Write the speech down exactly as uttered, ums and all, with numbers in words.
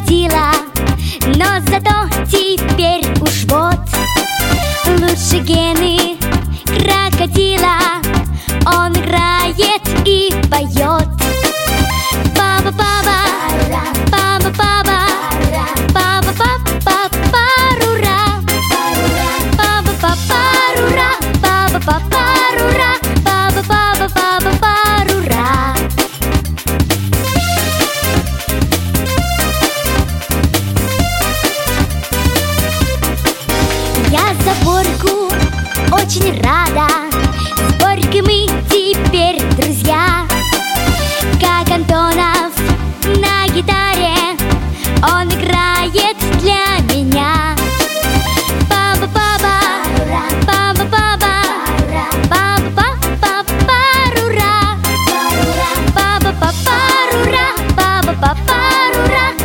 крокодила, но зато теперь уж вот лучше гены крокодила. Он играет и поет. Папа-папа, папа-папа, папа-папа-папа-рура, папа-папа-рура, папа-папа-рура, папа-папа-папа-рура. Я за Борьку очень рада. С Борькой мы теперь друзья. Как Антонов на гитаре, он играет для меня. Папа-папа, папа-папа, папа-папа-папа-рура, папа-папа-рура, папа-папа-рура.